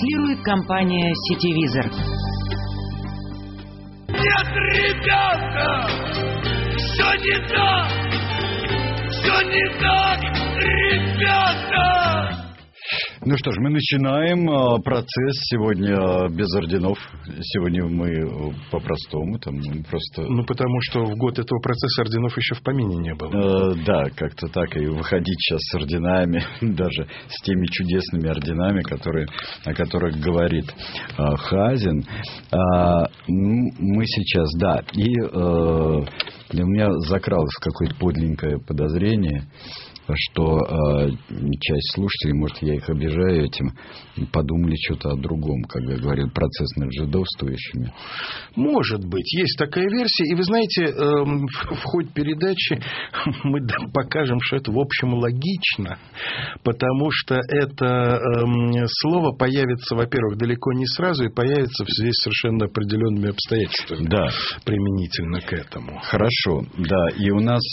Транслирует компания «Сетевизор». Нет, ребята! Все не так! Все не так, ребята! Ну что ж, мы начинаем процесс сегодня без орденов. Сегодня мы по-простому, там просто... Ну, потому что в год этого процесса орденов еще в помине не было. Да, как-то так. И выходить сейчас с орденами, даже с теми чудесными орденами, о которых говорит Хазин. Мы сейчас, да. И у меня закралось какое-то подлинное подозрение, что часть слушателей, может, я их обижаю этим, подумали что-то о другом, когда говорил процесс над жидовствующими. Может быть, есть такая версия. И вы знаете, в ходе передачи мы покажем, что это, в общем, логично, потому что это слово появится, во-первых, далеко не сразу, и появится в связи с совершенно определенными обстоятельствами, да, применительно к этому. Хорошо, да. И у нас,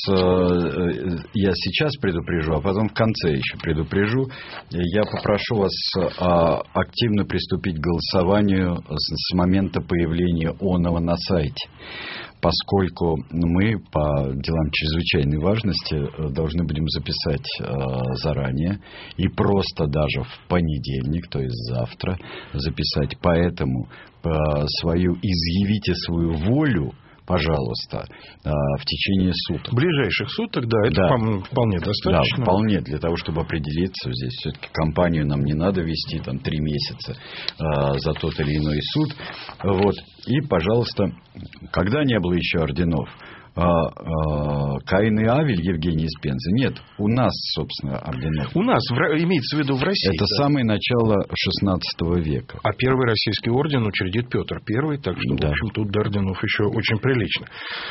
я сейчас предупрежу, а потом в конце еще предупрежу. Я попрошу вас активно приступить к голосованию с момента появления оного на сайте, поскольку мы по делам чрезвычайной важности должны будем записать заранее и просто даже в понедельник, то есть завтра, записать. Поэтому изъявите свою волю, пожалуйста, в течение суток. Ближайших суток, да, это вполне достаточно. Да, вполне, для того, чтобы определиться. Здесь все-таки кампанию нам не надо вести там 3 месяца за тот или иной суд. Вот. И, пожалуйста, когда не было еще орденов, Каин и Авель Евгений из Пензы. Нет, у нас, собственно, орденов. У нас, имеется в виду в России. Это самое начало XVI века. А первый российский орден учредит Петр I, так что, да, в общем, тут до орденов еще очень прилично.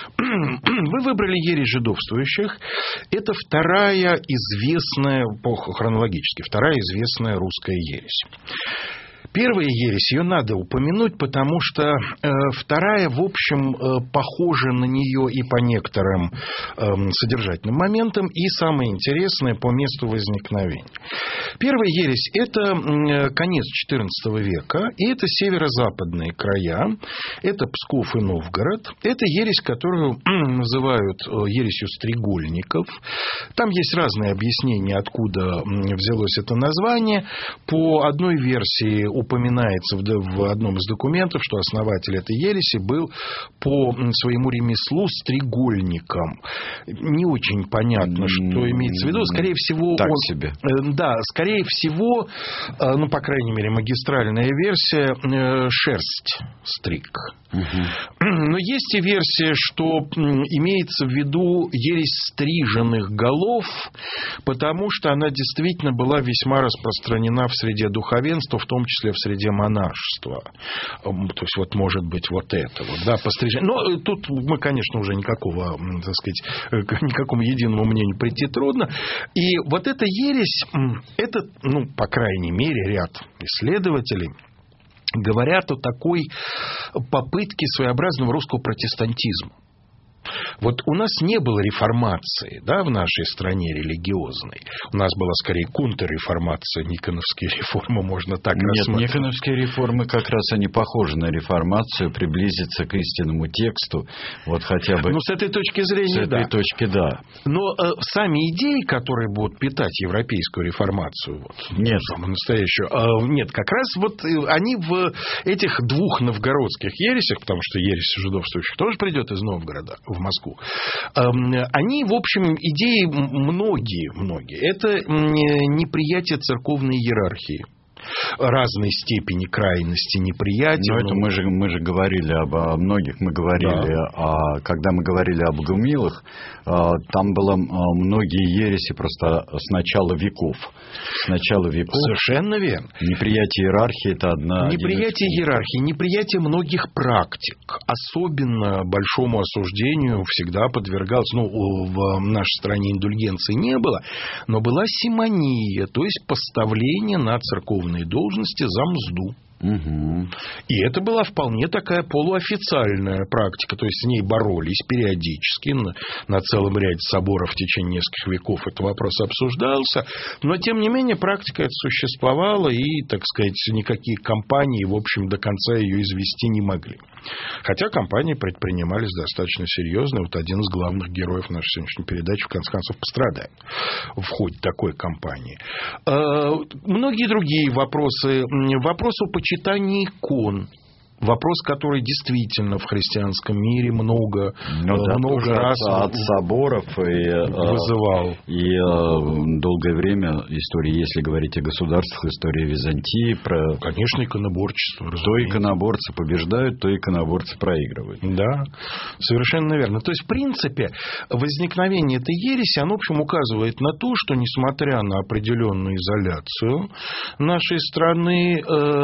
Вы выбрали ересь жидовствующих. Это вторая известная, хронологически, вторая известная русская ересь. Первая ересь, ее надо упомянуть, потому что вторая, в общем, похожа на нее и по некоторым содержательным моментам, и самое интересное по месту возникновения. Первая ересь – это конец XIV века, и это северо-западные края, это Псков и Новгород. Это ересь, которую называют ересью стрегольников. Там есть разные объяснения, откуда взялось это название. По одной версии упоминается в одном из документов, что основатель этой ереси был по своему ремеслу стрегольником. Не очень понятно, что имеется в виду. Скорее всего, так себе. Да, скорее всего, ну, по крайней мере, магистральная версия, шерсть стриг. Но есть и версия, что имеется в виду ересь стриженных голов, потому что она действительно была весьма распространена в среде духовенства, в том числе в среде монашества. То есть, вот, может быть, вот это вот, да, пострижение. Но тут мы, конечно, уже никакого, так сказать, к никакому единому мнению прийти трудно. И вот эта ересь, это, ну, по крайней мере, ряд исследователей говорят о такой попытке своеобразного русского протестантизма. Вот у нас не было реформации, да, в нашей стране религиозной. У нас была скорее контрреформация, никоновские реформы, можно так рассматривать. Нет, никоновские реформы как раз они похожи на реформацию, приблизиться к истинному тексту, вот хотя бы. Ну, с этой точки зрения, с этой точки, да. Но сами идеи, которые будут питать европейскую реформацию, вот, нет, самую настоящую, нет, как раз вот они в этих двух новгородских ересях, потому что ересь жидовствующих тоже придет из Новгорода в Москву. Они, в общем, идеи многие. Это неприятие церковной иерархии. Разной степени крайности неприятия. Но это мы же говорили о многих. Мы говорили, да, когда мы говорили об игумилах, там было многие ереси просто с начала веков. Совершенно верно. Неприятие иерархии – это одна. Неприятие иерархии, неприятие многих практик. Особенно большому осуждению всегда подвергалось. Ну, в нашей стране индульгенции не было, но была симония, то есть поставление на церковные должности за мзду. И это была вполне такая полуофициальная практика. То есть с ней боролись периодически. На целом ряде соборов в течение нескольких веков этот вопрос обсуждался. Но, тем не менее, практика эта существовала. И, так сказать, никакие кампании, в общем, до конца ее извести не могли. Хотя кампании предпринимались достаточно серьезно. Вот один из главных героев нашей сегодняшней передачи, в конце концов, пострадает в ходе такой кампании. Многие другие вопросы. Вопрос о почитании икон. Вопрос, который действительно в христианском мире много раз от соборов вызывал. И долгое время истории, если говорить о государствах, история Византии. Конечно, иконоборчество. То иконоборцы побеждают, то иконоборцы проигрывают. Да, совершенно верно. То есть, в принципе, возникновение этой ереси, оно, в общем, указывает на то, что, несмотря на определенную изоляцию нашей страны,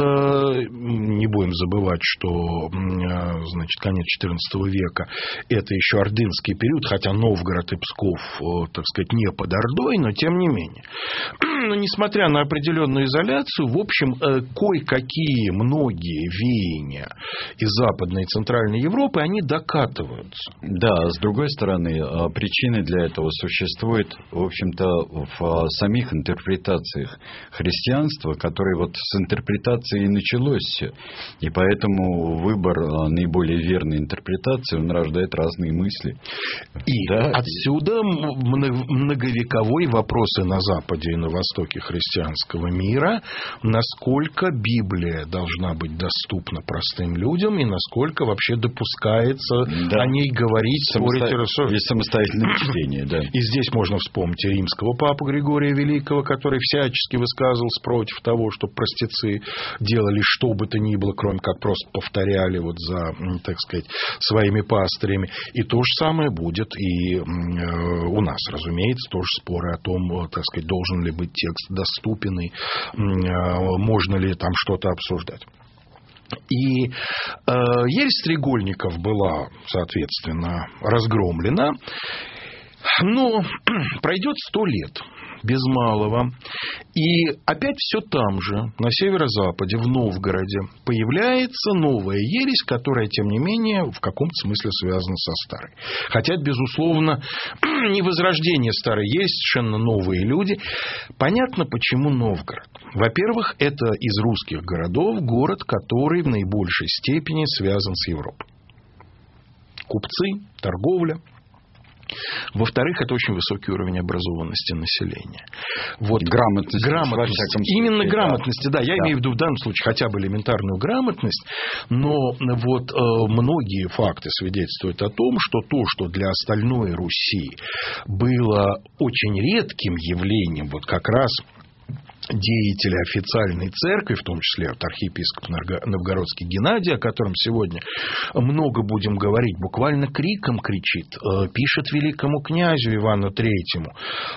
не будем забывать, что, значит, конец XIV века – это еще ордынский период, хотя Новгород и Псков, так сказать, не под Ордой, но тем не менее. Но, несмотря на определенную изоляцию, в общем, кое-какие, многие веяния из Западной и Центральной Европы, они докатываются. Да, с другой стороны, причины для этого существуют, в общем-то, в самих интерпретациях христианства, которые вот с интерпретации и началось все. И поэтому выбор наиболее верной интерпретации, он рождает разные мысли. И отсюда многовековые вопросы на Западе и на Востоке христианского мира, насколько Библия должна быть доступна простым людям и насколько вообще допускается о ней говорить, спорить и рассуждать. Есть самостоятельное чтение, да. И здесь можно вспомнить и римского папу Григория Великого, который всячески высказывался против того, чтобы простецы делали что бы то ни было, кроме как просто повторяли вот за, так сказать, своими пастырями. И то же самое будет и у нас, разумеется, тоже споры о том, так сказать, должен ли быть текст доступен и можно ли там что-то обсуждать. И ересь Стрегольников была, соответственно, разгромлена. Но пройдет 100 лет. Без малого. И опять все там же, на северо-западе, в Новгороде, появляется новая ересь, которая, тем не менее, в каком-то смысле связана со старой. Хотя, безусловно, не возрождение старой ереси, совершенно новые люди. Понятно, почему Новгород. Во-первых, это из русских городов город, который в наибольшей степени связан с Европой. Купцы, торговля. Во-вторых, это очень высокий уровень образованности населения. Вот грамотность. Именно грамотности, да. Я имею в виду в данном случае хотя бы элементарную грамотность, но вот многие факты свидетельствуют о том, что то, что для остальной Руси было очень редким явлением, вот как раз деятели официальной церкви, в том числе вот архиепископ Новгородский Геннадий, о котором сегодня много будем говорить, буквально криком кричит, пишет великому князю Ивану Третьему.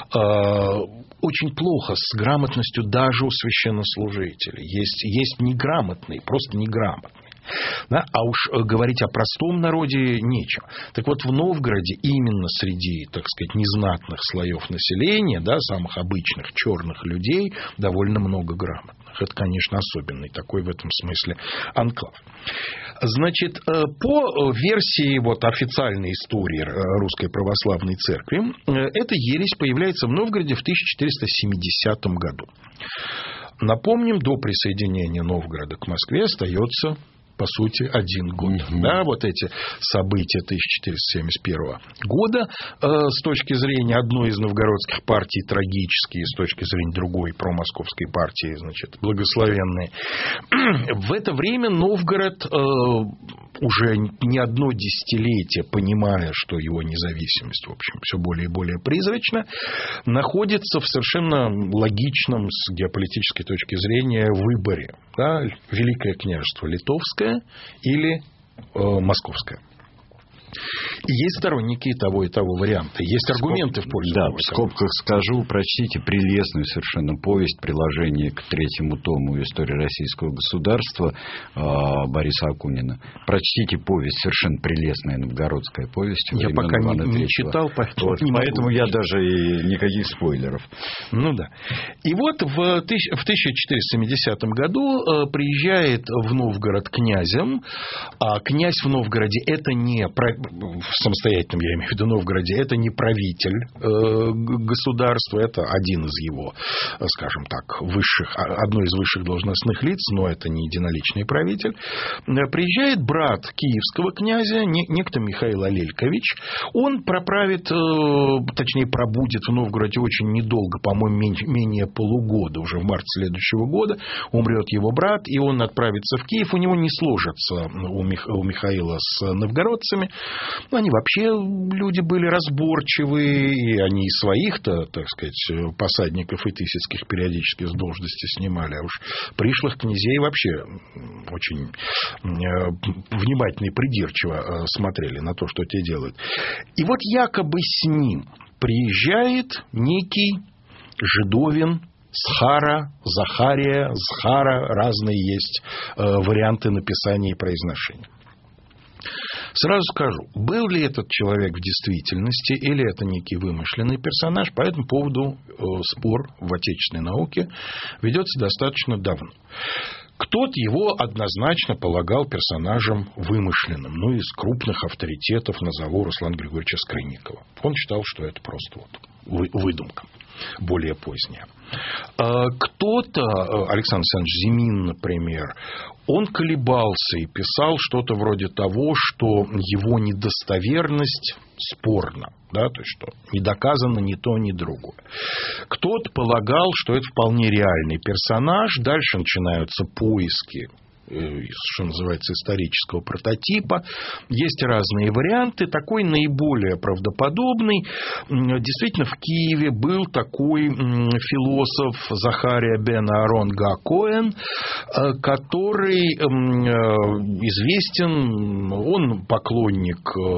Очень плохо с грамотностью даже у священнослужителей. Есть неграмотные, просто неграмотные. Да? А уж говорить о простом народе нечего. Так вот, в Новгороде именно среди, так сказать, незнатных слоев населения, да, самых обычных черных людей, довольно много грамотных. Это, конечно, особенный такой в этом смысле анклав. Значит, по версии вот, официальной истории Русской Православной Церкви, эта ересь появляется в Новгороде в 1470 году. Напомним, до присоединения Новгорода к Москве остается, по сути, 1 год. Да, вот эти события 1471 года с точки зрения одной из новгородских партий трагические, с точки зрения другой промосковской партии, значит, благословенные. В это время Новгород уже не одно десятилетие, понимая, что его независимость, в общем, все более и более призрачна, находится в совершенно логичном с геополитической точки зрения выборе. Да, Великое княжество Литовское или Московское. Есть сторонники и того варианта. Есть аргументы в пользу того. Да, в скобках скажу, прочтите прелестную совершенно повесть, приложение к 3-му тому истории российского государства Бориса Акунина. Прочтите повесть, совершенно прелестная новгородская повесть. Я пока не читал, поэтому я даже и никаких спойлеров. Ну да. И вот в 1470 году приезжает в Новгород князем, а князь в Новгороде это не в самостоятельном, я имею в виду Новгороде, это не правитель государства, это один из его, скажем так, одно из высших должностных лиц, но это не единоличный правитель. Приезжает брат киевского князя, некто Михаил Алелькович. Он пробудет в Новгороде очень недолго, по-моему, менее полугода. Уже в марте следующего года умрет его брат, и он отправится в Киев. У него не сложится у Михаила с новгородцами. Они вообще люди были разборчивые, и они и своих-то, так сказать, посадников и тысяцких периодически с должности снимали. А уж пришлых князей вообще очень внимательно и придирчиво смотрели на то, что те делают. И вот якобы с ним приезжает некий Жидовин, Схара, Захария, Схара, разные есть варианты написания и произношения. Сразу скажу, был ли этот человек в действительности или это некий вымышленный персонаж, по этому поводу спор в отечественной науке ведется достаточно давно. Кто-то его однозначно полагал персонажем вымышленным. Ну, из крупных авторитетов назову Руслана Григорьевича Скрынникова. Он считал, что это просто выдумка, более поздняя. Кто-то, Александр Александрович Зимин, например, он колебался и писал что-то вроде того, что его недостоверность спорна, да, то есть, что не доказано ни то, ни другое. Кто-то полагал, что это вполне реальный персонаж, дальше начинаются поиски, что называется, исторического прототипа. Есть разные варианты. Такой наиболее правдоподобный. Действительно, в Киеве был такой философ Захария бен Аарон га-Коэн, который известен, он поклонник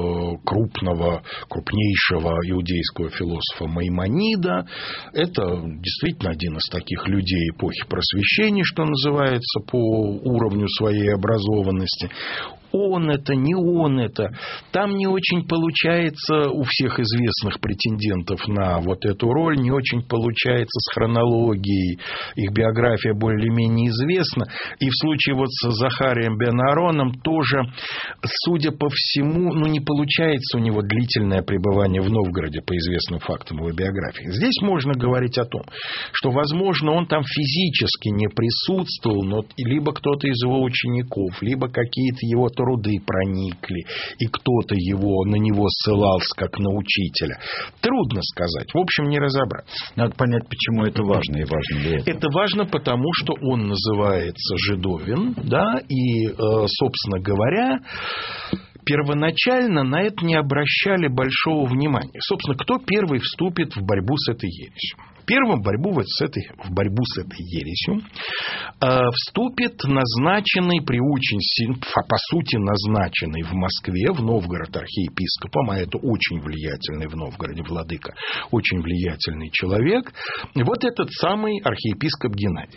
крупнейшего иудейского философа Маймонида. Это действительно один из таких людей эпохи Просвещения, что называется, по уровню своей образованности. Он это, не он это. Там не очень получается у всех известных претендентов на вот эту роль, не очень получается с хронологией. Их биография более-менее известна. И в случае вот с Захарием бен Аароном тоже, судя по всему, не получается у него длительное пребывание в Новгороде по известным фактам его биографии. Здесь можно говорить о том, что, возможно, он там физически не присутствовал, но либо кто-то из его учеников, либо какие-то его труды проникли, и кто-то на него ссылался как на учителя. Трудно сказать. В общем, не разобрать. Надо понять, почему это важно, и важно ли это. Это важно, потому что он называется Жидовин, да, и, собственно говоря, первоначально на это не обращали большого внимания. Собственно, кто первый вступит в борьбу с этой ересью? Первым в борьбу с этой ересью вступит назначенный по сути назначенный в Москве, в Новгород архиепископом, а это очень влиятельный в Новгороде владыка, очень влиятельный человек, вот этот самый архиепископ Геннадий.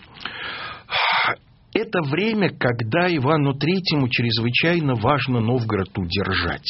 Это время, когда Ивану Третьему чрезвычайно важно Новгород удержать.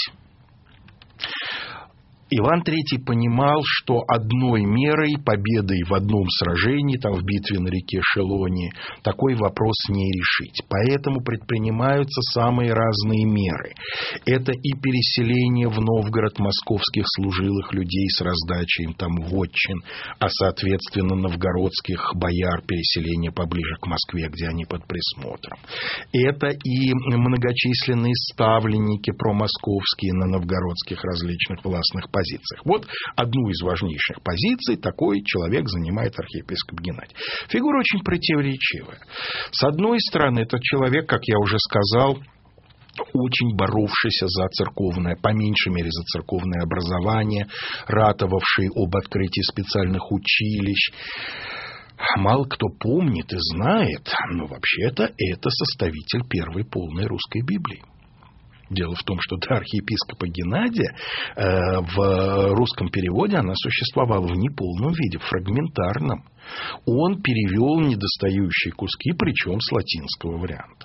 Иван III понимал, что одной мерой, победой в одном сражении, там в битве на реке Шелоне, такой вопрос не решить. Поэтому предпринимаются самые разные меры. Это и переселение в Новгород московских служилых людей с раздачей им там вотчин, а соответственно новгородских бояр, переселение поближе к Москве, где они под присмотром. Это и многочисленные ставленники промосковские на новгородских различных властных позициях. Вот одну из важнейших позиций такой человек занимает архиепископ Геннадий. Фигура очень противоречивая. С одной стороны, этот человек, как я уже сказал, очень боровшийся за церковное, по меньшей мере за церковное образование, ратовавший об открытии специальных училищ. Мало кто помнит и знает, но вообще-то это составитель первой полной русской Библии. Дело в том, что до архиепископа Геннадия в русском переводе она существовала в неполном виде, фрагментарном. Он перевел недостающие куски, причем с латинского варианта.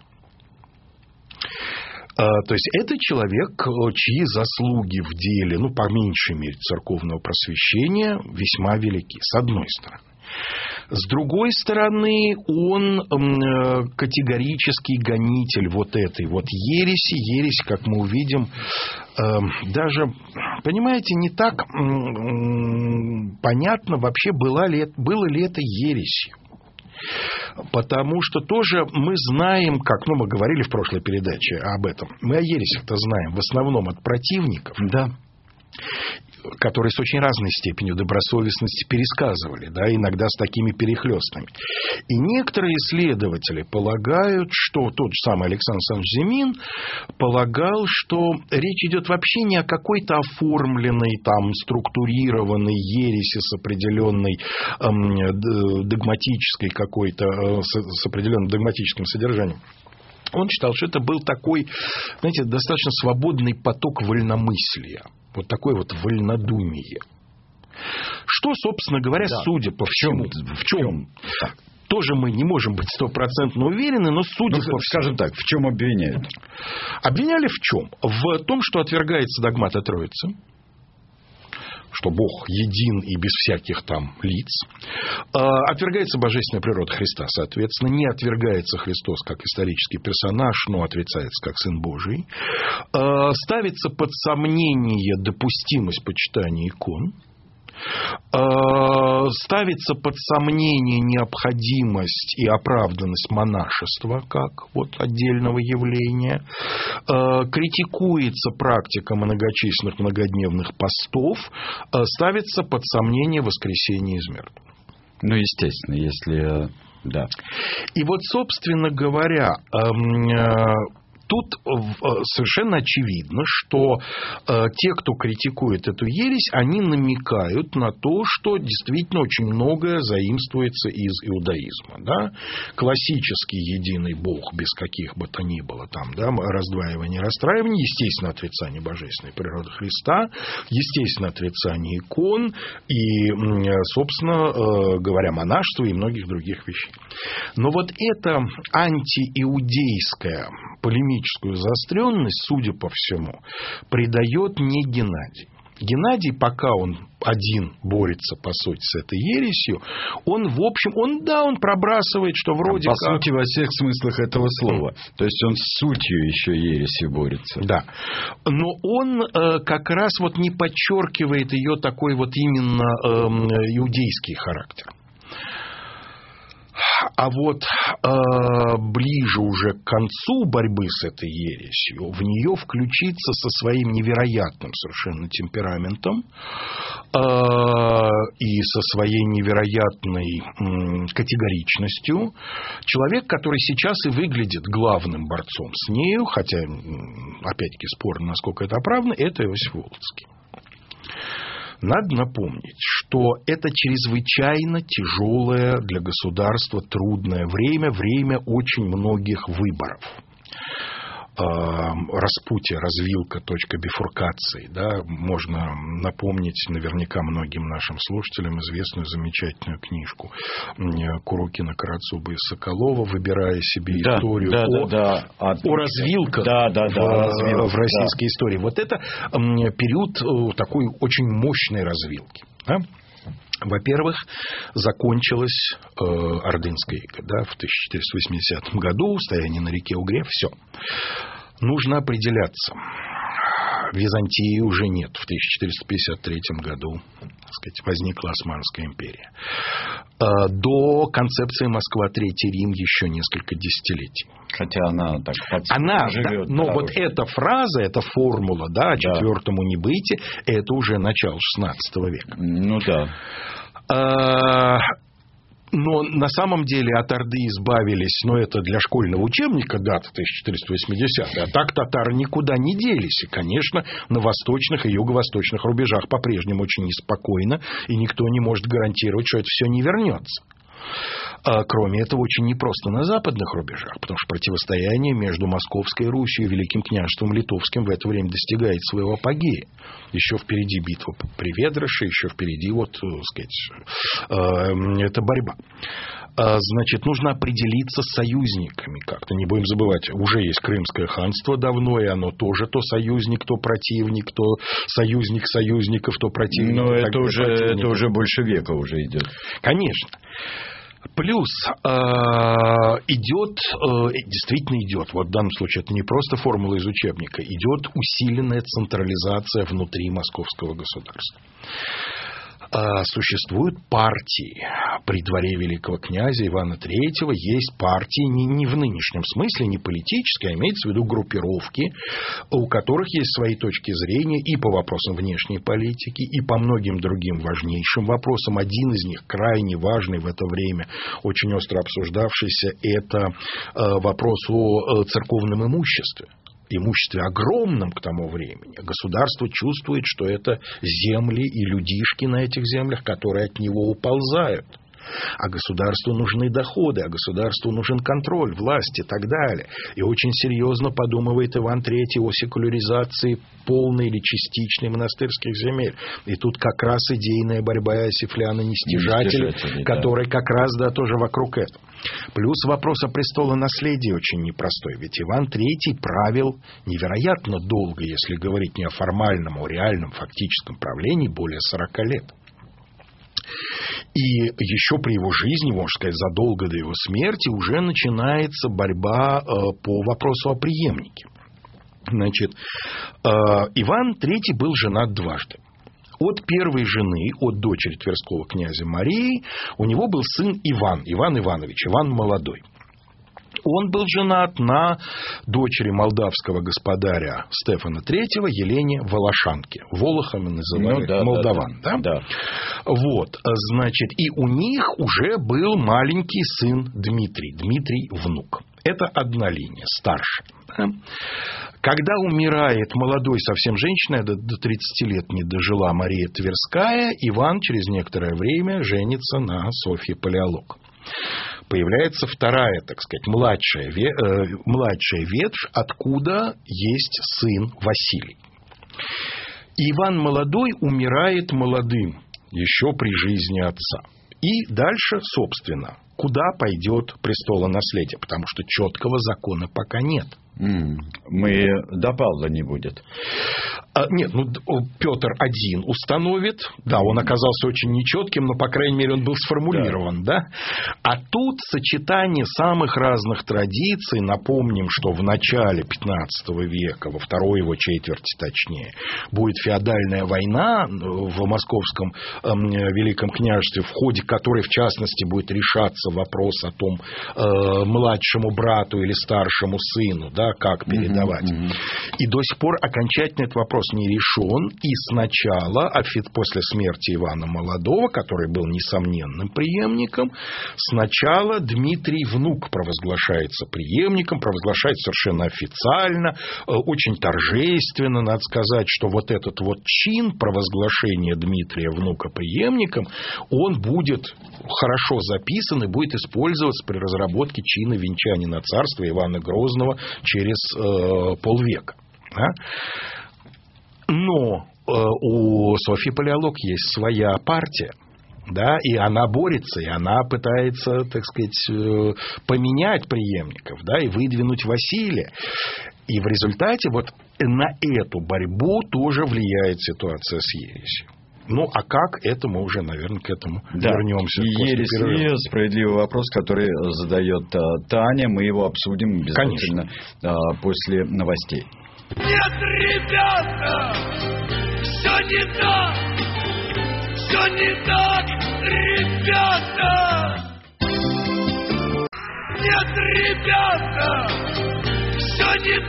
То есть это человек, чьи заслуги в деле, по меньшей мере, церковного просвещения весьма велики, с одной стороны. С другой стороны, он категорический гонитель вот этой вот ереси. Ересь, как мы увидим, даже, понимаете, не так понятно вообще, было ли это ересью. Потому что тоже мы знаем, как, мы говорили в прошлой передаче об этом, мы о ересях-то знаем в основном от противников, да, которые с очень разной степенью добросовестности пересказывали, да, иногда с такими перехлёстами. И некоторые исследователи полагают, что тот же самый Александр Александрович Зимин полагал, что речь идет вообще не о какой-то оформленной, структурированной ереси с определенной догматической какой-то, с определенным догматическим содержанием. Он считал, что это был такой, знаете, достаточно свободный поток вольномыслия. Вот такое вот вольнодумие. Что, собственно говоря, судя по всему... В чем? Тоже мы не можем быть 100% уверены, но судя по всему... Скажем так, в чем обвиняют? Обвиняли в чем? В том, что отвергается догмат о Троице, что Бог един и без всяких там лиц. Отвергается божественная природа Христа, соответственно. Не отвергается Христос как исторический персонаж, но отрицается как Сын Божий. Ставится под сомнение допустимость почитания икон. Ставится под сомнение необходимость и оправданность монашества как вот отдельного явления, критикуется практика многочисленных многодневных постов, ставится под сомнение воскресение из мертвых. Естественно, если... Да. И вот, собственно говоря, тут совершенно очевидно, что те, кто критикует эту ересь, они намекают на то, что действительно очень многое заимствуется из иудаизма. Да? Классический единый Бог без каких бы то ни было там, да, раздваивания, расстраивания, естественно, отрицание божественной природы Христа, естественно, отрицание икон и, собственно говоря, монашество и многих других вещей. Но вот эта антииудейская полемическая заостренность, судя по всему, придает не Геннадий. Геннадий, пока он один борется, по сути, с этой ересью, он, в общем, он пробрасывает, что вроде по сути, во всех смыслах этого слова. То есть, он с сутью еще ересью борется. Да. Но он как раз вот не подчеркивает ее такой вот именно иудейский характер. А вот ближе уже к концу борьбы с этой ересью в нее включиться со своим невероятным совершенно темпераментом и со своей невероятной категоричностью человек, который сейчас и выглядит главным борцом с нею, хотя, опять-таки, спорно, насколько это оправдано, это Иосиф Волоцкий. Надо напомнить, что это чрезвычайно тяжелое для государства трудное время очень многих выборов. Распутье, развилка, точка бифуркации. Да? Можно напомнить наверняка многим нашим слушателям известную замечательную книжку Курокина, Карацуба и Соколова, выбирая себе историю о развилках в российской истории. Вот это период такой очень мощной развилки. Да? Во-первых, закончилась Ордынская ига, да, в 1480 году, стояние на реке Угре, все. Нужно определяться. Византии уже нет. В 1453 году, так сказать, возникла Османская империя. До концепции Москва, Третий Рим еще несколько десятилетий. Хотя она так живет. Да, но вот эта фраза, эта формула, да, о четвертом небытии, это уже начало XVI века. Ну да. Но на самом деле от Орды избавились, это для школьного учебника дата 1480, а так татары никуда не делись. И, конечно, на восточных и юго-восточных рубежах по-прежнему очень неспокойно, и никто не может гарантировать, что это все не вернется. Кроме этого, очень непросто на западных рубежах, потому что противостояние между Московской Русью и Великим княжеством Литовским в это время достигает своего апогея. Еще впереди битва при Ведрыше, еще впереди, эта борьба. Значит, нужно определиться с союзниками как-то. Не будем забывать, уже есть Крымское ханство давно, и оно тоже то союзник, то противник, то союзник союзников, то противник. Но это уже больше века уже идет. Конечно. Плюс действительно идет, вот в данном случае это не просто формула из учебника, идет усиленная централизация внутри московского государства. Существуют партии. При дворе великого князя Ивана III есть партии не в нынешнем смысле, не политические, а имеется в виду группировки, у которых есть свои точки зрения и по вопросам внешней политики, и по многим другим важнейшим вопросам. Один из них, крайне важный в это время, очень остро обсуждавшийся, это вопрос о церковном имуществе огромном к тому времени. Государство чувствует, что это земли и людишки на этих землях, которые от него уползают. А государству нужны доходы, а государству нужен контроль, власть и так далее. И очень серьезно подумывает Иван III о секуляризации полной или частичной монастырских земель. И тут как раз идейная борьба Иосифа Нестяжателя, которая как раз тоже вокруг этого. Плюс вопрос о престолонаследии очень непростой. Ведь Иван III правил невероятно долго, если говорить не о формальном, а о реальном фактическом правлении, более 40 лет. И еще при его жизни, можно сказать, задолго до его смерти, уже начинается борьба по вопросу о преемнике. Значит, Иван III был женат дважды. От первой жены, от дочери Тверского князя Марии, у него был сын Иван Иванович, Иван Молодой. Он был женат на дочери молдавского господаря Стефана III, Елене Волошанке. Волохами называли молдаван. Да? Вот, значит, и у них уже был маленький сын Дмитрий внук. Это одна линия, старшая. Да? Когда умирает молодой совсем женщина, до 30 лет не дожила Мария Тверская, Иван через некоторое время женится на Софье Палеолог. Появляется вторая, так сказать, младшая ветвь, откуда есть сын Василий. Иван Молодой умирает молодым, еще при жизни отца. И дальше, собственно, куда пойдет престолонаследие, потому что четкого закона пока нет. До Павла не будет. Нет, Петр один установит. Да, он оказался очень нечетким, но, по крайней мере, он был сформулирован. Да. А тут сочетание самых разных традиций. Напомним, что в начале 15 века, во второй его четверти точнее, будет феодальная война в Московском Великом княжестве, в ходе которой, в частности, будет решаться вопрос о том, младшему брату или старшему сыну, да, как передавать. И до сих пор окончательно этот вопрос не решен. И сначала, после смерти Ивана Молодого, который был несомненным преемником, сначала Дмитрий внук провозглашается преемником, провозглашается совершенно официально, очень торжественно. Надо сказать, что вот этот вот чин провозглашения Дмитрия внука преемником, он будет хорошо записан и будет использоваться при разработке чина венчания на царство Ивана Грозного через полвека. Да? Но у Софьи Палеолог есть своя партия. Да, и она борется, и она пытается, так сказать, поменять преемников, да, и выдвинуть Василия. И в результате вот на эту борьбу тоже влияет ситуация с ересью. Ну, а как? Это мы уже, наверное, к этому вернемся. Ересь, справедливый вопрос, который задает Таня. Мы его обсудим обязательно после новостей. Нет, ребята, все не так, все не так, ребята. Нет, ребята, все не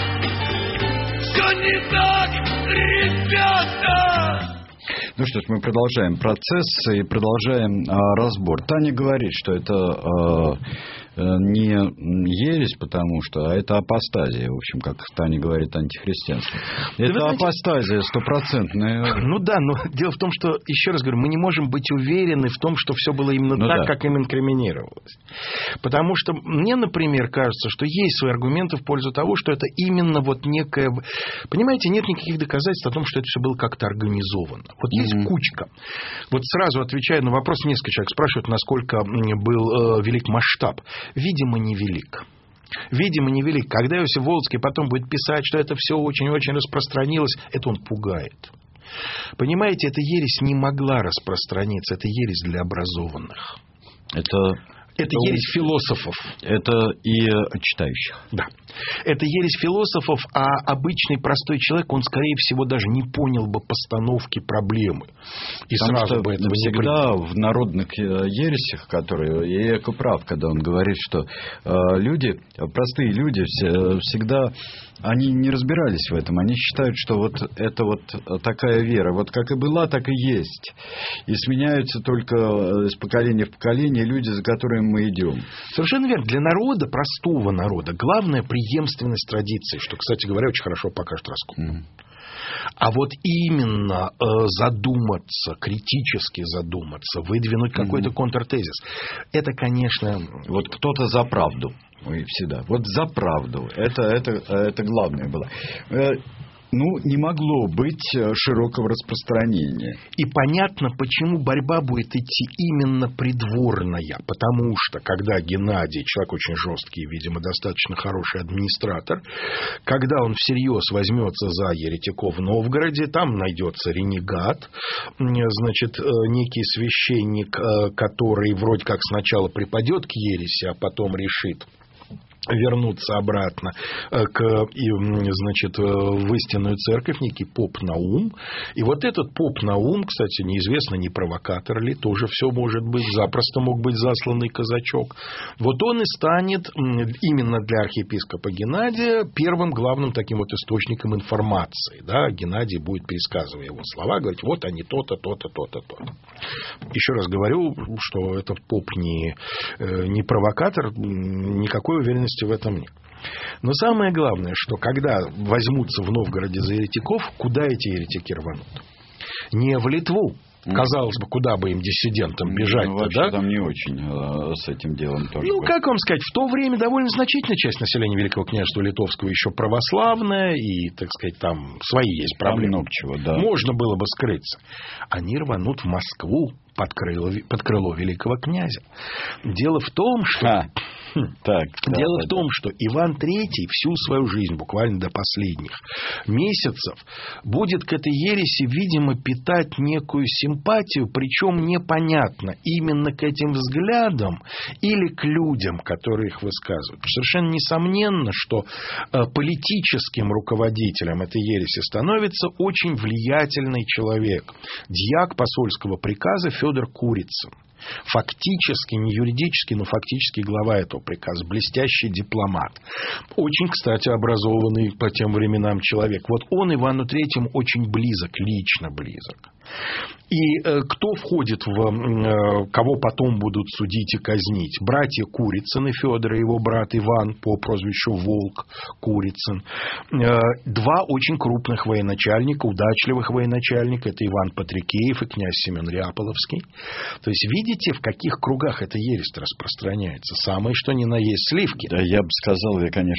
так, ребята. Ну что ж, мы продолжаем процесс и продолжаем разбор. Таня говорит, что это не ересь, потому что, а это апостазия, в общем, как Таня говорит, антихристианство. Это апостазия стопроцентная. Ну да, но дело в том, что, еще раз говорю, мы не можем быть уверены в том, что все было именно так, как им инкриминировалось. Потому что мне, например, кажется, что есть свои аргументы в пользу того, что это именно вот некое... Понимаете, нет никаких доказательств о том, что это все было как-то организовано. Вот есть кучка. Вот сразу отвечая на вопрос, несколько человек спрашивают, насколько был велик масштаб. Видимо, невелик. Видимо, невелик. Когда Иосиф Волоцкий потом будет писать, что это все очень-очень распространилось, это он пугает. Понимаете, эта ересь не могла распространиться. Это ересь для образованных. Это ересь философов. Это и читающих. Да. Это ересь философов, а обычный простой человек, он, скорее всего, даже не понял бы постановки проблемы. И потому сразу что бы этого всегда в народных ересях, которые... И Эко прав, когда он говорит, что люди, простые люди всегда... Они не разбирались в этом. Они считают, что вот это вот такая вера. Вот как и была, так и есть. И сменяются только из поколения в поколение люди, за которыми мы идем. Совершенно верно. Для народа, простого народа, главное преемственность традиций, что, кстати говоря, очень хорошо покажет Раскоп. А вот именно задуматься, критически задуматься, выдвинуть какой-то контртезис, это, конечно... Вот кто-то за правду. Мы всегда. Вот за правду. Это главное было. Не могло быть широкого распространения. И понятно, почему борьба будет идти именно придворная. Потому что, когда Геннадий, человек очень жесткий, видимо, достаточно хороший администратор, когда он всерьез возьмется за еретиков в Новгороде, там найдется ренегат, значит, некий священник, который вроде как сначала припадет к ереси, а потом решит вернуться обратно в истинную церковь, некий поп Наум. И вот этот поп Наум, кстати, неизвестно, не провокатор ли, тоже все может быть, запросто мог быть засланный казачок. Вот он и станет именно для архиепископа Геннадия первым главным таким вот источником информации. Да? Геннадий будет, пересказывая его слова, говорить, вот они то-то, то-то, то-то, то-то. Еще раз говорю, что этот поп не провокатор, никакой уверенности в этом нет. Но самое главное, что когда возьмутся в Новгороде за еретиков, куда эти еретики рванут? Не в Литву. Казалось бы, куда бы им, диссидентам, бежать-то, вообще да? Там не очень с этим делом тоже. Как вам сказать, в то время довольно значительная часть населения Великого княжества Литовского еще православная, и, так сказать, там свои есть проблемы. Там много чего, да. Можно было бы скрыться. Они рванут в Москву под крыло великого князя. Дело в том, что... Дело в том, что Иван III всю свою жизнь, буквально до последних месяцев, будет к этой ереси, видимо, питать некую симпатию, причем непонятно, именно к этим взглядам или к людям, которые их высказывают. Совершенно несомненно, что политическим руководителем этой ереси становится очень влиятельный человек, дьяк посольского приказа Федор Курицын. Фактически, не юридически, но фактически глава этого приказа. Блестящий дипломат. Очень, кстати, образованный по тем временам человек. Вот он Ивану Третьему очень близок, лично близок. И кто входит кого потом будут судить и казнить? Братья Курицыны, Федор и его брат Иван по прозвищу Волк Курицын. Два очень крупных военачальника, удачливых военачальника. Это Иван Патрикеев и князь Семен Ряполовский. То есть, видите, в каких кругах эта ересь распространяется? Самое, что ни на есть сливки. Да, я бы сказал,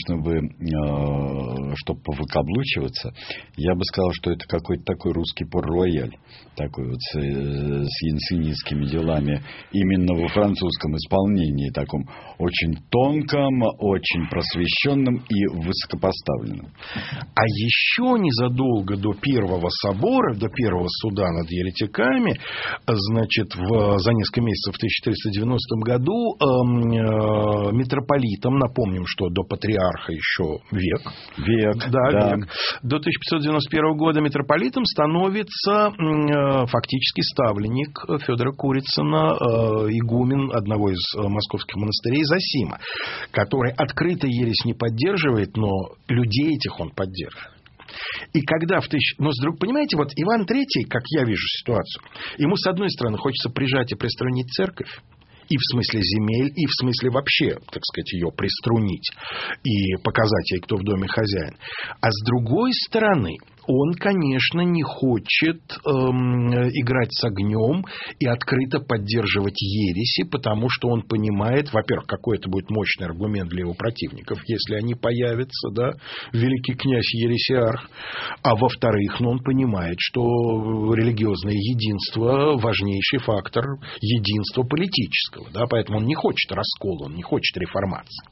чтобы повыкаблучиваться, я бы сказал, что это какой-то такой русский пор-рояль. Такой вот с янсенистскими делами. Именно во французском исполнении. Таком очень тонком, очень просвещенном и высокопоставленном. А еще незадолго до Первого собора, до Первого суда над еретиками, значит, за несколько месяцев в 1390 году митрополитом, напомним, что до патриарха еще век. Век. До 1591 года митрополитом становится фактически ставленник Федора Курицына, игумен одного из московских монастырей Зосима, который открыто ересь не поддерживает, но людей этих он поддерживает. И когда понимаете, вот Иван III, как я вижу ситуацию, ему, с одной стороны, хочется прижать и приструнить церковь, и в смысле земель, и в смысле вообще, так сказать, ее приструнить и показать ей, кто в доме хозяин. А с другой стороны, он, конечно, не хочет играть с огнем и открыто поддерживать ереси, потому что он понимает, во-первых, какой это будет мощный аргумент для его противников, если они появятся, да, великий князь Ересиарх, а во-вторых, он понимает, что религиозное единство – важнейший фактор единства политического, да, поэтому он не хочет раскола, он не хочет реформации.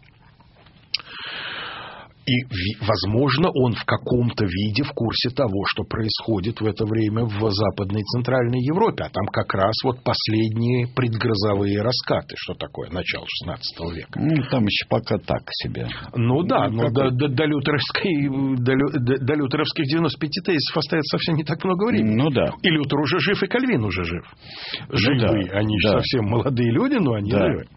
И, возможно, он в каком-то виде в курсе того, что происходит в это время в Западной и Центральной Европе. А там как раз вот последние предгрозовые раскаты. Что такое начало XVI века? Ну, там еще пока так себе. Ну да, но до лютеровских 95 тезисов остается совсем не так много времени. Ну да. И Лютер уже жив, и Кальвин уже жив. Живы. Да, они да. Совсем молодые люди, но они да. живы.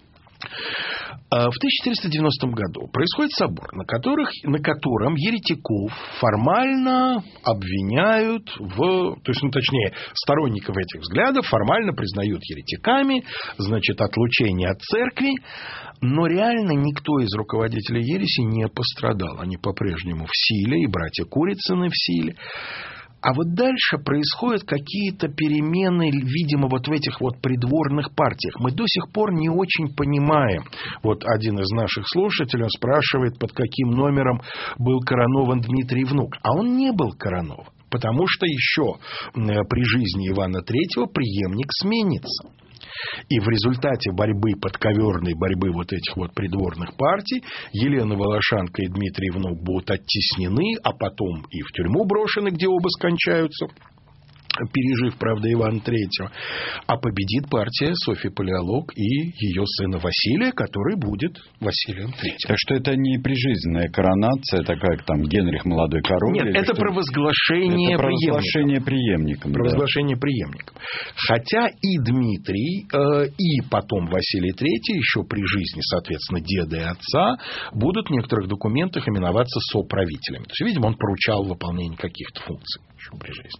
В 1490 году происходит собор, на котором еретиков формально обвиняют сторонников этих взглядов формально признают еретиками, значит, отлучение от церкви, но реально никто из руководителей ереси не пострадал. Они по-прежнему в силе, и братья Курицыны в силе. А вот дальше происходят какие-то перемены, видимо, вот в этих вот придворных партиях. Мы до сих пор не очень понимаем. Вот один из наших слушателей спрашивает, под каким номером был коронован Дмитрий Внук. А он не был коронован, потому что еще при жизни Ивана III преемник сменится. И в результате подковерной борьбы вот этих вот придворных партий Елена Волошанка и Дмитрий Внук будут оттеснены, а потом и в тюрьму брошены, где оба скончаются, пережив, правда, Ивана III, а победит партия Софьи Палеолог и ее сына Василия, который будет Василием III. Так что это не прижизненная коронация, такая, как там Генрих молодой король. Нет, это провозглашение преемником. Провозглашение преемником. Хотя и Дмитрий, и потом Василий III, еще при жизни, соответственно, деда и отца, будут в некоторых документах именоваться соправителями. То есть, видимо, он поручал выполнение каких-то функций еще при жизни.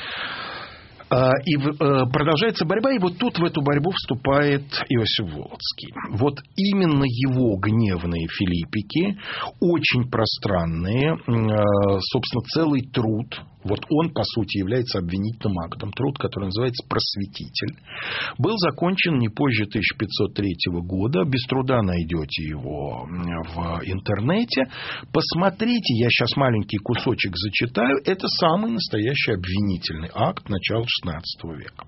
И продолжается борьба, и вот тут в эту борьбу вступает Иосиф Волоцкий. Вот именно его гневные филиппики, очень пространные, собственно, целый труд, вот он, по сути, является обвинительным актом, труд, который называется «Просветитель», был закончен не позже 1503 года, без труда найдете его в интернете. Посмотрите, я сейчас маленький кусочек зачитаю, это самый настоящий обвинительный акт начала XVI века.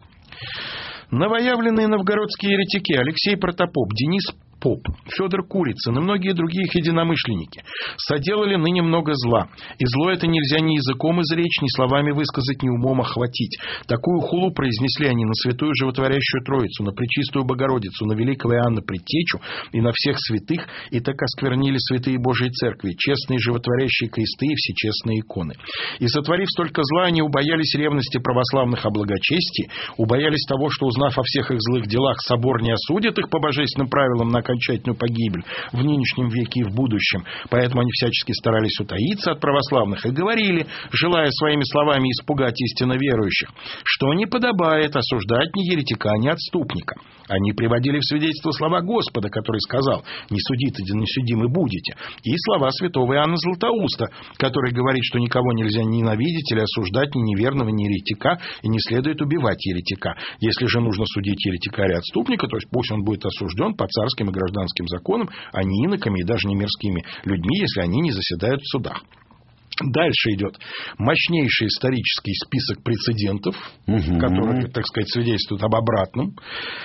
Новоявленные новгородские еретики Алексей Протопоп, Денис Поп, Федор Курицын и многие другие их единомышленники соделали ныне много зла. И зло это нельзя ни языком изречь, ни словами высказать, ни умом охватить. Такую хулу произнесли они на святую животворящую Троицу, на Пречистую Богородицу, на великого Иоанна Предтечу и на всех святых, и так осквернили святые Божьей Церкви, честные животворящие кресты и всечестные иконы. И сотворив столько зла, они убоялись ревности православных о благочестии, убоялись того, что, узнав о всех их злых делах, собор не осудит их по божественным правилам на окончательную погибель в нынешнем веке и в будущем. Поэтому они всячески старались утаиться от православных и говорили, желая своими словами испугать истинно верующих, что не подобает осуждать ни еретика, ни отступника. Они приводили в свидетельство слова Господа, который сказал: «Не судите, да не судимы будете», и слова святого Иоанна Златоуста, который говорит, что никого нельзя ненавидеть или осуждать ни неверного, ни еретика, и не следует убивать еретика. Если же нужно судить еретика или отступника, то есть пусть он будет осужден по царским и гражданским законам, а не иноками и даже не мирскими людьми, если они не заседают в судах. Дальше идет мощнейший исторический список прецедентов, которые, так сказать, свидетельствуют об обратном.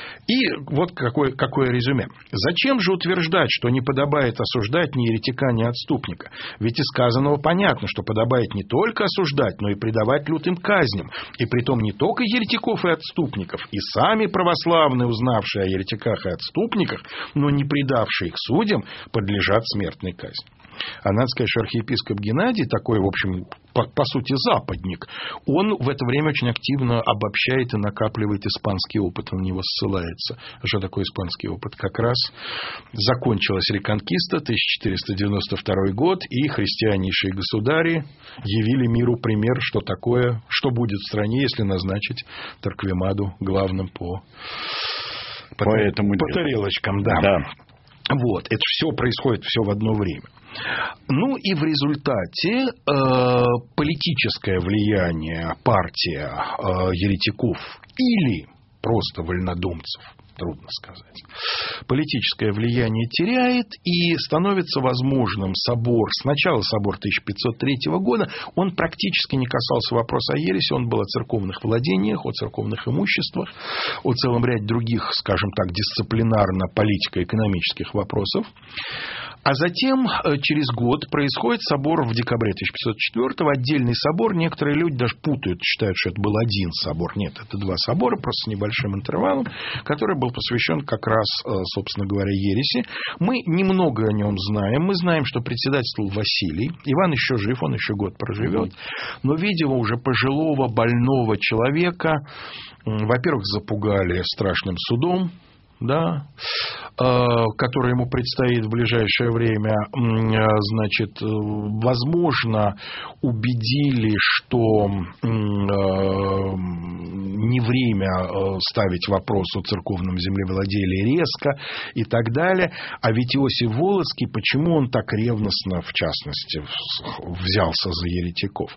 И вот какое резюме. Зачем же утверждать, что не подобает осуждать ни еретика, ни отступника? Ведь из сказанного понятно, что подобает не только осуждать, но и предавать лютым казням. И притом не только еретиков и отступников. И сами православные, узнавшие о еретиках и отступниках, но не предавшие их судьям, подлежат смертной казни. А надо сказать, что архиепископ Геннадий, такой, в общем, по сути, западник, он в это время очень активно обобщает и накапливает испанский опыт. Он на него ссылается. Что такое испанский опыт? Как раз закончилась реконкиста, 1492 год, и христианнейшие государи явили миру пример, что такое, что будет в стране, если назначить Торквемаду главным по по этому по делу. тарелочкам, да. Вот, это все происходит все в одно время. Ну и в результате политическое влияние партия еретиков или просто вольнодумцев, трудно сказать, политическое влияние теряет, и становится возможным собор. Сначала собор 1503 года, он практически не касался вопроса о ереси, он был о церковных владениях, о церковных имуществах, о целом ряде других, скажем так, дисциплинарно-политико-экономических вопросов. А затем, через год, происходит собор в декабре 1504-го, отдельный собор. Некоторые люди даже путают, считают, что это был один собор. Нет, это два собора, просто с небольшим интервалом, который был посвящен как раз, собственно говоря, ереси. Мы немного о нем знаем. Мы знаем, что председательствовал Василий. Иван еще жив, он еще год проживет. Но, видимо, уже пожилого, больного человека, во-первых, запугали страшным судом, да, который ему предстоит в ближайшее время, значит, возможно, убедили, что не время ставить вопрос о церковном землевладелии резко и так далее. А ведь Иосиф Волоцкий, почему он так ревностно, в частности, взялся за еретиков?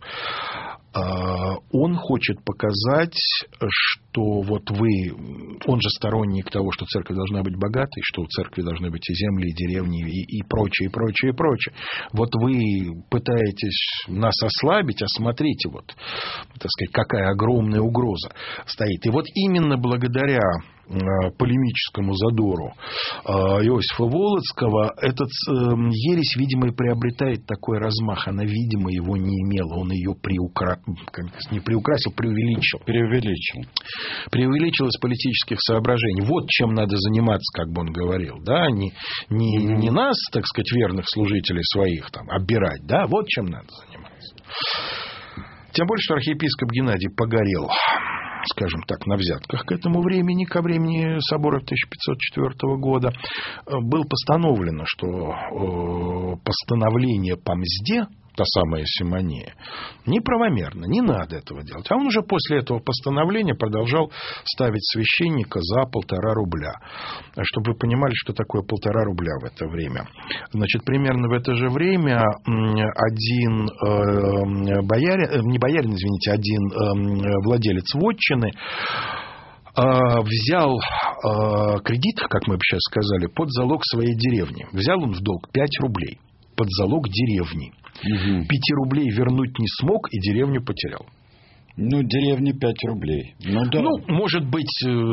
Он хочет показать, что вот он же сторонник того, что церковь должна быть богатой, что у церкви должны быть и земли, и деревни, и прочее, и прочее, и прочее. Вот вы пытаетесь нас ослабить, а смотрите, вот, так сказать, какая огромная угроза стоит. И вот именно благодаря полемическому задору Иосифа Волоцкого этот ересь, видимо, и приобретает такой размах. Она, видимо, его не имела. Он ее преувеличил. Преувеличил из политических соображений. Вот чем надо заниматься, как бы он говорил. Да? Не нас, так сказать, верных служителей своих там, оббирать. Да? Вот чем надо заниматься. Тем больше, что архиепископ Геннадий погорел, скажем так, на взятках к этому времени, ко времени собора 1504 года. Было постановлено, что постановление по мзде, та самая симония, неправомерно, не надо этого делать. А он уже после этого постановления продолжал ставить священника за 1,5 рубля. Чтобы вы понимали, что такое 1,5 рубля в это время. Значит, примерно в это же время один один владелец вотчины взял кредит, как мы бы сейчас сказали, под залог своей деревни. Взял он в долг 5 рублей под залог деревни. 5 рублей вернуть не смог и деревню потерял. Ну, деревне 5 рублей. Ну, да. Ну, может быть,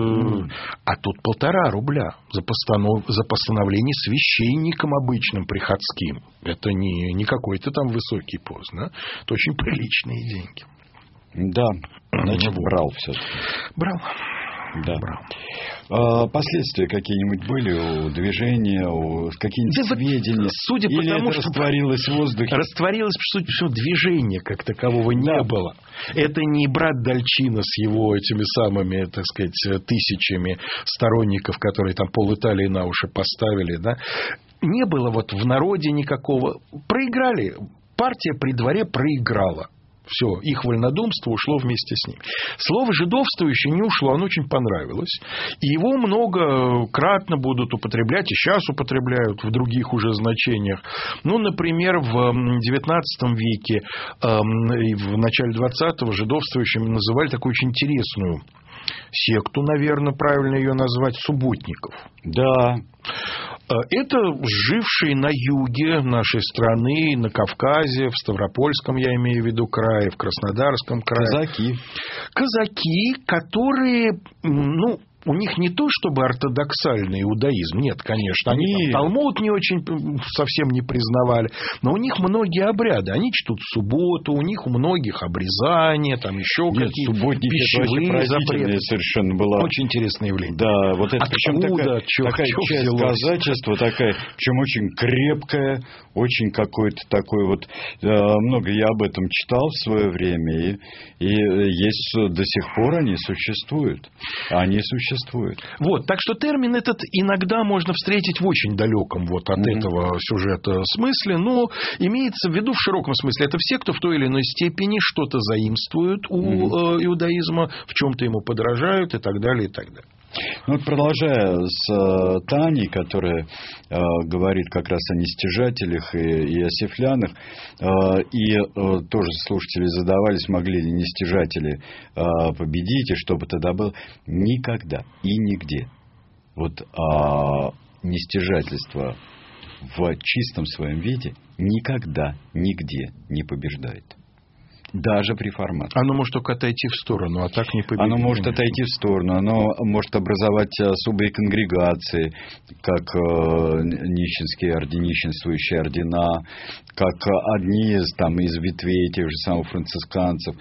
а тут 1,5 рубля за постановление священником обычным приходским. Это не какой-то там высокий пост, да? Это очень приличные деньги. Да, значит, брал все-таки. Брал. Да. Брал. Последствия какие-нибудь были у движения, какие-нибудь сведения? Судя по тому, что растворилось в воздухе? Растворилось, что движения как такового не было. Это не брат Дальчино с его этими самыми, так сказать, тысячами сторонников, которые там пол-Италии на уши поставили, да? Не было вот в народе никакого. Проиграли. Партия при дворе проиграла. Все, их вольнодумство ушло вместе с ним. Слово «жидовствующее» не ушло, оно очень понравилось. И его многократно будут употреблять, и сейчас употребляют в других уже значениях. Ну, например, в XIX веке и в начале XX жидовствующими называли такую очень интересную секту, наверное, правильно ее назвать, субботников. Да. Это жившие на юге нашей страны, на Кавказе, в Ставропольском, я имею в виду, крае, в Краснодарском крае. Казаки, которые, ну, у них не то чтобы ортодоксальный иудаизм, нет, конечно, они Талмуд не очень совсем не признавали, но у них многие обряды, они чтут субботу, у них у многих обрезание, там еще какие-то пищевые запреты. Совершенно была. Очень интересное явление. Да, вот это откуда, такая часть казачества, такая, причем очень крепкая, очень какой-то такой вот, много я об этом читал в свое время, и есть до сих пор они существуют. Вот, так что термин этот иногда можно встретить в очень далеком вот от этого сюжета смысле, но имеется в виду в широком смысле. Это все, кто в той или иной степени что-то заимствуют у иудаизма, в чем-то ему подражают и так далее, и так далее. Ну, вот продолжая с Таней, которая говорит как раз о нестяжателях и о сифлянах, и тоже слушатели задавались, могли ли нестяжатели победить, и что бы тогда было. Никогда и нигде. Вот нестяжательство в чистом своем виде никогда, нигде не побеждает. Даже при формации. Оно может только отойти в сторону, а так не победит. Оно может отойти в сторону, оно может образовать особые конгрегации, как нищенские, орденищенствующие ордена, как одни из ветвей тех же самых францисканцев.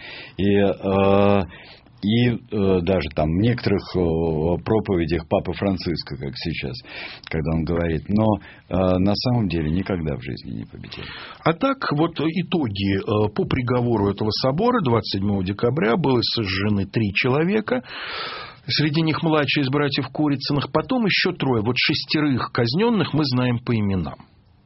И даже там в некоторых проповедях Папы Франциска, как сейчас, когда он говорит, но на самом деле никогда в жизни не победил. А так, вот итоги по приговору этого собора 27 декабря было сожжены 3 человека. Среди них младший из братьев Курицыных, потом еще 3. Вот 6 казненных мы знаем по именам.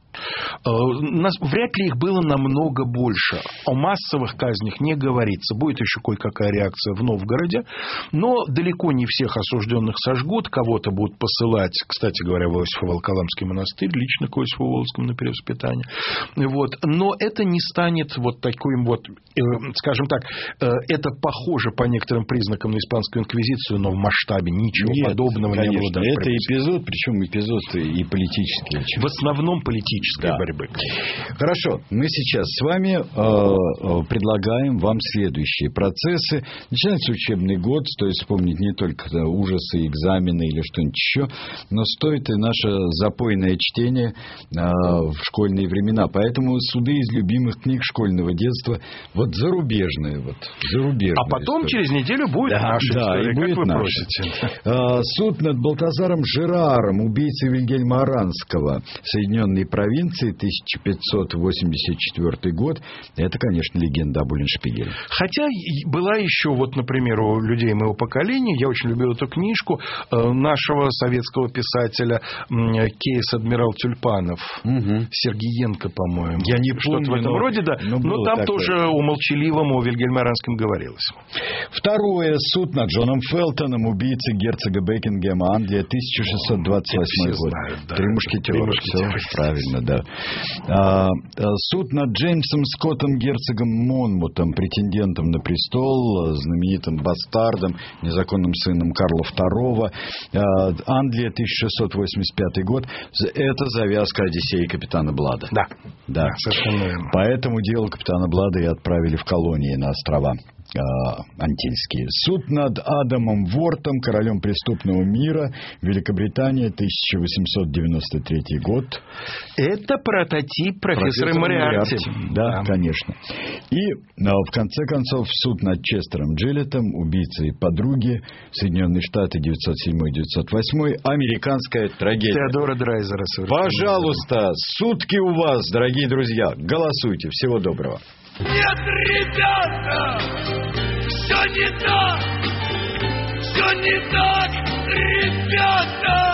Вряд ли их было намного больше. О массовых казнях не говорится. Будет еще кое-какая реакция в Новгороде. Но далеко не всех осужденных сожгут. Кого-то будут посылать, кстати говоря, в Иосифо-Волоколамский монастырь, лично к Иосифу-Володскому на перевоспитание. Вот. Но это не станет вот таким вот, скажем так, это похоже по некоторым признакам на испанскую инквизицию, но в масштабе ничего подобного конечно, не было. Это эпизод, причем эпизод и политический. В основном политический. Борьбы. Хорошо, мы сейчас с вами предлагаем вам следующие процессы. Начинается учебный год, стоит вспомнить не только ужасы, экзамены или что-нибудь еще, но стоит и наше запойное чтение в школьные времена. Поэтому суды из любимых книг школьного детства, вот зарубежные. А потом через неделю будет наша история, и будет как вы просите. Суд над Балтазаром Жераром, убийцей Вильгельма Оранского, Соединенные провинции, 1584 год. Это, конечно, легенда об Уллиншпигеле. Хотя была еще, вот, например, у людей моего поколения, я очень любил эту книжку нашего советского писателя Кейс Адмирал Тюльпанов, Сергиенко, по-моему. Я не помню. Что-то в этом роде, да. Но там такое. тоже о молчаливом, о Вильгельме Оранском говорилось. 2. Суд над Джоном Фелтоном, убийцей герцога Бекингема, Англия, 1628 год. Знают, да. 3 мушкетера. Все правильно, да. Суд над Джеймсом Скоттом, герцогом Монмутом, претендентом на престол, знаменитым бастардом, незаконным сыном Карла II. Англия, 1685 год. Это завязка Одиссеи капитана Блада. Да. Совершенно верно. Поэтому дело капитана Блада и отправили в колонии на острова Антильские. Суд над Адамом Вортом, королем преступного мира, Великобритания, 1893 год. Это прототип профессора Мориарти. Да, конечно. И, в конце концов, суд над Честером Джилетом, убийцей подруги, Соединенные Штаты, 907-908, американская трагедия. Теодора Драйзера. Пожалуйста, сутки у вас, дорогие друзья. Голосуйте. Всего доброго. Нет, ребята, все не так, ребята.